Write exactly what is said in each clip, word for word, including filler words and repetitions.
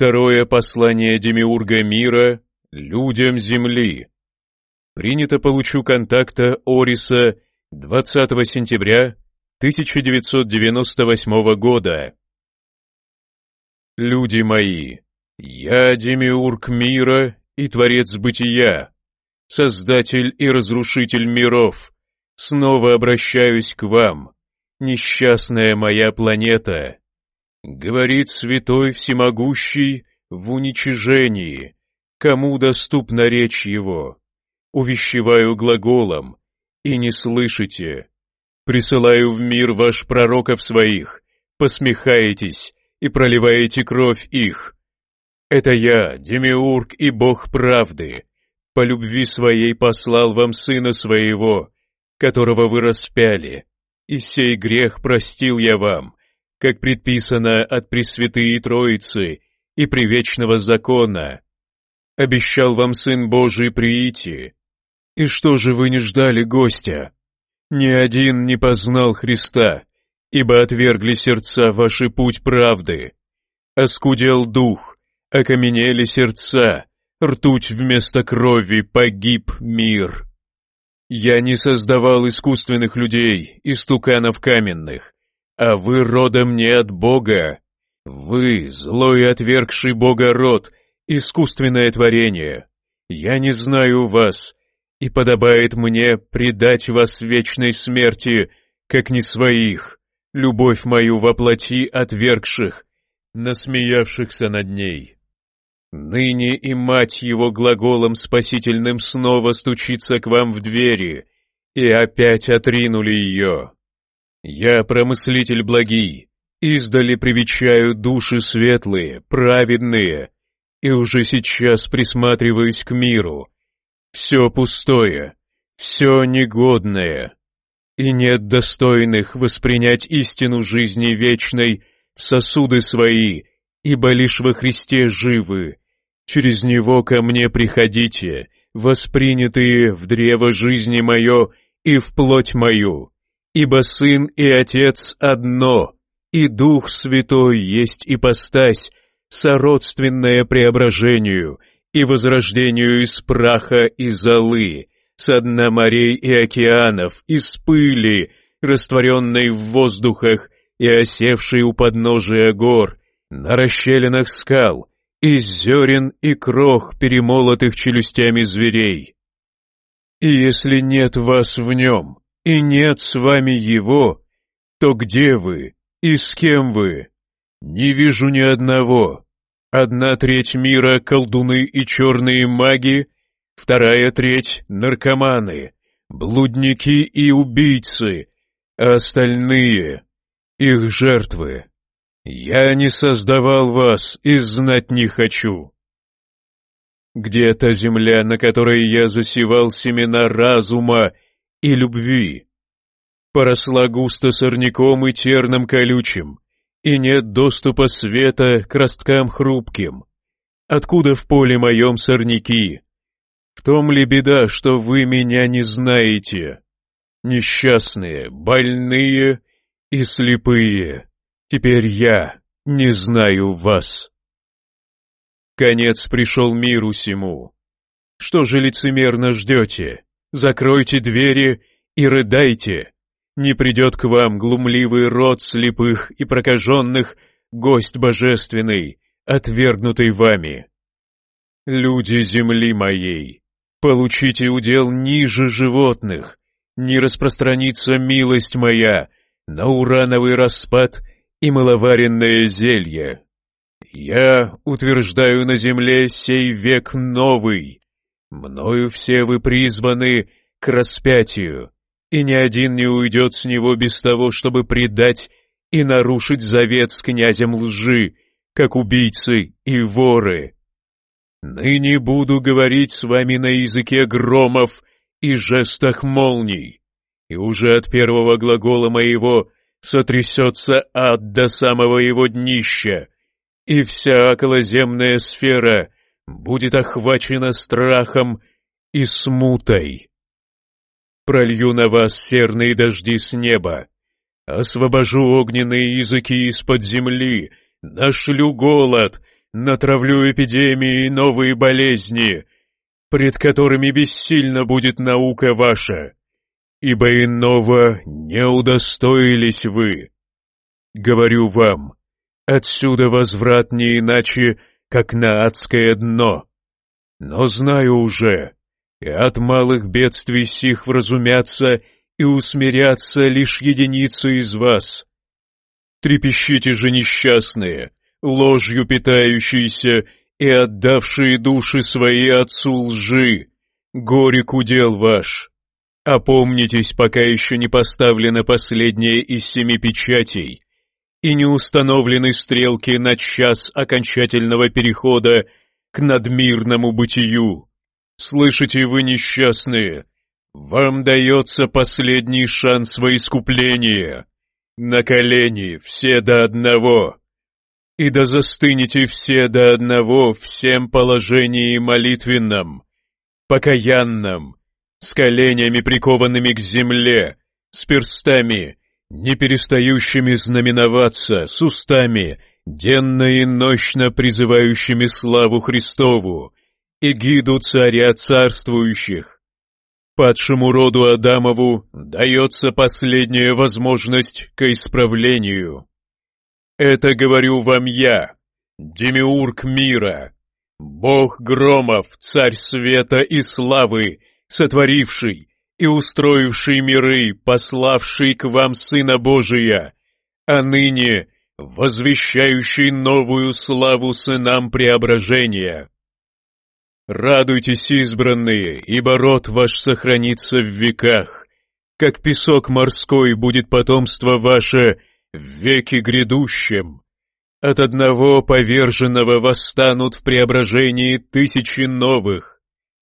Второе послание Демиурга мира людям Земли. Принято получу контакта Ориса двадцатого сентября тысяча девятьсот девяносто восьмого года. Люди мои, я Демиург мира и Творец бытия, Создатель и Разрушитель миров, снова обращаюсь к вам, несчастная моя планета. Говорит Святой Всемогущий в уничижении, кому доступна речь его. Увещеваю глаголом, и не слышите. Присылаю в мир ваш пророков своих, посмехаетесь и проливаете кровь их. Это я, Демиург и Бог правды, по любви своей послал вам Сына Своего, которого вы распяли, и сей грех простил я вам, как предписано от Пресвятые Троицы и Привечного Закона. Обещал вам Сын Божий прийти. И что же вы не ждали гостя? Ни один не познал Христа, ибо отвергли сердца ваши путь правды. Оскудел дух, окаменели сердца, ртуть вместо крови, погиб мир. Я не создавал искусственных людей, истуканов каменных, а вы родом не от Бога. Вы, злой и отвергший Бога род, искусственное творение. Я не знаю вас, и подобает мне предать вас вечной смерти, как не своих, любовь мою воплоти отвергших, насмеявшихся над ней. Ныне и мать его глаголом спасительным снова стучится к вам в двери, и опять отринули ее. Я промыслитель благий, издали привечаю души светлые, праведные, и уже сейчас присматриваюсь к миру. Все пустое, все негодное, и нет достойных воспринять истину жизни вечной в сосуды свои, ибо лишь во Христе живы. Через Него ко мне приходите, воспринятые в древо жизни мое и в плоть мою, ибо Сын и Отец одно, и Дух Святой есть ипостась, сородственная преображению и возрождению из праха и золы, со дна морей и океанов, из пыли, растворенной в воздухах и осевшей у подножия гор, на расщелинах скал, из зерен и крох, перемолотых челюстями зверей. И если нет вас в нем, и нет с вами его, то где вы и с кем вы? Не вижу ни одного. Одна треть мира — колдуны и черные маги, вторая треть — наркоманы, блудники и убийцы, а остальные — их жертвы. Я не создавал вас и знать не хочу. Где та земля, на которой я засевал семена разума и любви? Поросла густо сорняком и терном колючим, и нет доступа света к росткам хрупким. Откуда в поле моем сорняки? В том ли беда, что вы меня не знаете? Несчастные, больные и слепые, теперь я не знаю вас. Конец пришел миру сему. Что же лицемерно ждете? Закройте двери и рыдайте. Не придет к вам глумливый род слепых и прокаженных, гость божественный, отвергнутый вами. Люди земли моей, получите удел ниже животных, не распространится милость моя на урановый распад и маловаренное зелье. Я утверждаю на земле сей век новый, мною все вы призваны к распятию, и ни один не уйдет с него без того, чтобы предать и нарушить завет с князем лжи, как убийцы и воры. Ныне буду говорить с вами на языке громов и жестах молний, и уже от первого глагола моего сотрясется ад до самого его днища, и вся околоземная сфера будет охвачена страхом и смутой. Пролью на вас серные дожди с неба, освобожу огненные языки из-под земли, нашлю голод, натравлю эпидемии и новые болезни, пред которыми бессильна будет наука ваша, ибо иного не удостоились вы. Говорю вам, отсюда возврат не иначе, как на адское дно. Но знаю уже, и от малых бедствий сих вразумятся и усмирятся лишь единицы из вас. Трепещите же, несчастные, ложью питающиеся и отдавшие души свои отцу лжи, горек удел ваш. Опомнитесь, пока еще не поставлена последняя из семи печатей, и не установлены стрелки на час окончательного перехода к надмирному бытию. Слышите вы, несчастные, вам дается последний шанс во искупление. На колени все до одного. И да застынете все до одного в всем положении молитвенном, покаянном, с коленями прикованными к земле, с перстами, не перестающими знаменоваться, с устами, денно и нощно призывающими славу Христову, эгиду царя царствующих. Падшему роду Адамову дается последняя возможность к исправлению. Это говорю вам я, Демиург мира, Бог громов, царь света и славы, сотворивший и устроивший миры, пославший к вам Сына Божия, а ныне возвещающий новую славу сынам преображения. Радуйтесь, избранные, ибо род ваш сохранится в веках, как песок морской будет потомство ваше в веке грядущем. От одного поверженного восстанут в преображении тысячи новых.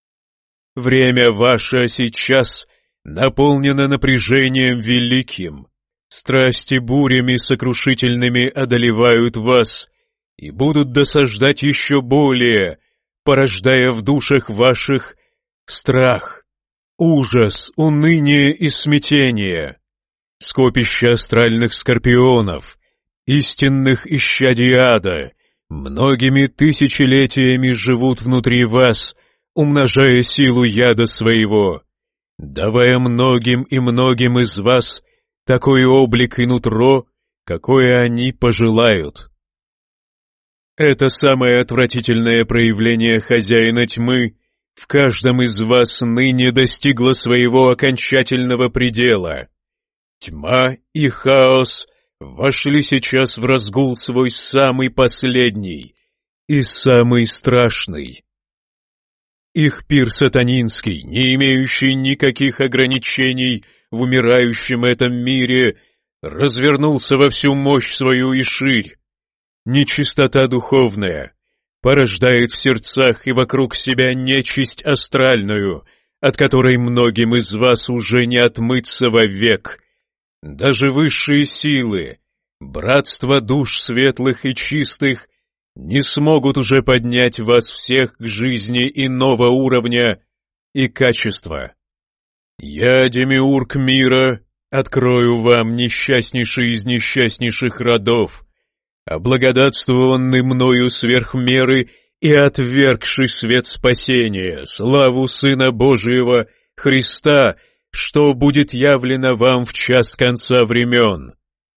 Время ваше сейчас наполнено напряжением великим. Страсти бурями сокрушительными одолевают вас и будут досаждать еще более, порождая в душах ваших страх, ужас, уныние и смятение. Скопища астральных скорпионов, истинных исчадий ада, многими тысячелетиями живут внутри вас, умножая силу яда своего, давая многим и многим из вас такой облик и нутро, какое они пожелают. Это самое отвратительное проявление хозяина тьмы в каждом из вас ныне достигло своего окончательного предела. Тьма и хаос вошли сейчас в разгул свой самый последний и самый страшный. Их пир сатанинский, не имеющий никаких ограничений в умирающем этом мире, развернулся во всю мощь свою и ширь. Нечистота духовная порождает в сердцах и вокруг себя нечисть астральную, от которой многим из вас уже не отмыться вовек. Даже высшие силы, братство душ светлых и чистых, не смогут уже поднять вас всех к жизни иного уровня и качества. Я, Демиург мира, открою вам несчастнейший из несчастнейших родов, облагодатствованный мною сверх меры и отвергший свет спасения, славу Сына Божиего, Христа, что будет явлено вам в час конца времен.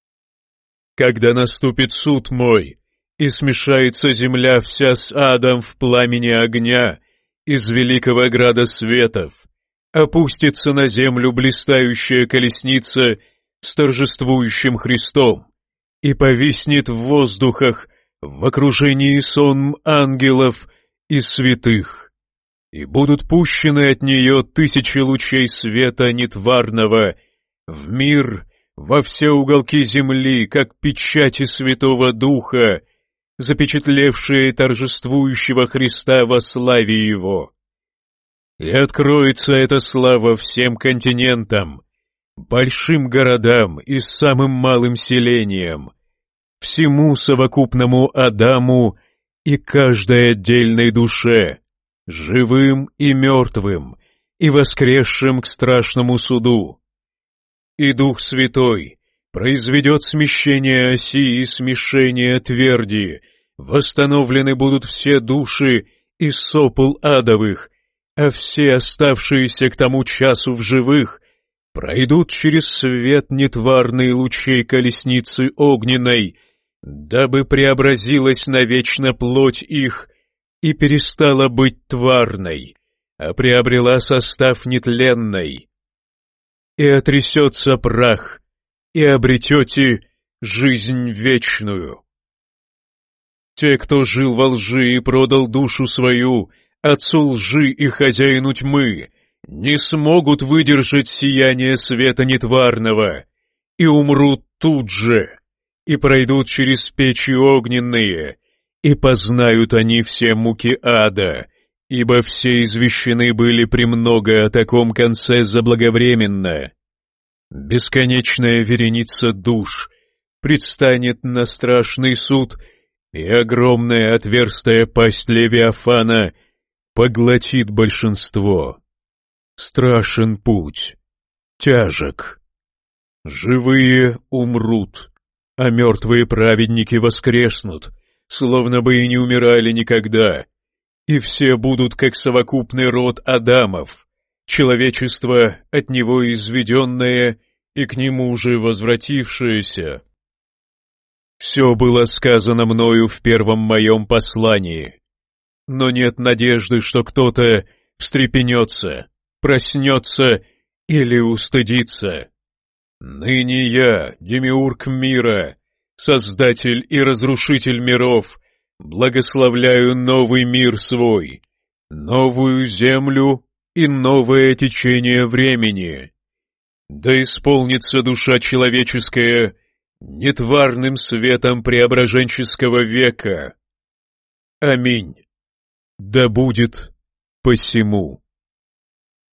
Когда наступит суд мой, и смешается земля вся с адом в пламени огня из великого града светов, опустится на землю блистающая колесница с торжествующим Христом и повиснет в воздухах в окружении сонм ангелов и святых, и будут пущены от нее тысячи лучей света нетварного в мир, во все уголки земли, как печати Святого Духа, запечатлевшие торжествующего Христа во славе Его. И откроется эта слава всем континентам, большим городам и самым малым селениям, всему совокупному Адаму и каждой отдельной душе, живым и мертвым, и воскресшим к страшному суду. И Дух Святой произведет смещение оси и смешение тверди восстановлены будут все души из сопл адовых, а все оставшиеся к тому часу в живых пройдут через свет нетварной лучей колесницы огненной, дабы преобразилась навечно плоть их и перестала быть тварной, а приобрела состав нетленной. И отрясется прах, и обретете жизнь вечную. Те, кто жил во лжи и продал душу свою отцу лжи и хозяину тьмы, не смогут выдержать сияние света нетварного, и умрут тут же, и пройдут через печи огненные, и познают они все муки ада, ибо все извещены были премного о таком конце заблаговременно. Бесконечная вереница душ предстанет на страшный суд, и огромная отверстая пасть Левиафана поглотит большинство. Страшен путь, тяжек. Живые умрут, а мертвые праведники воскреснут, словно бы и не умирали никогда, и все будут как совокупный род Адамов, человечество от него изведенное и к нему же возвратившееся. Все было сказано мною в первом моем послании, но нет надежды, что кто-то встрепенется, проснется или устыдится. Ныне я, Демиург мира, создатель и разрушитель миров, благословляю новый мир свой, новую землю и новое течение времени. Да исполнится душа человеческая нетварным светом преображенческого века. Аминь. Да будет посему.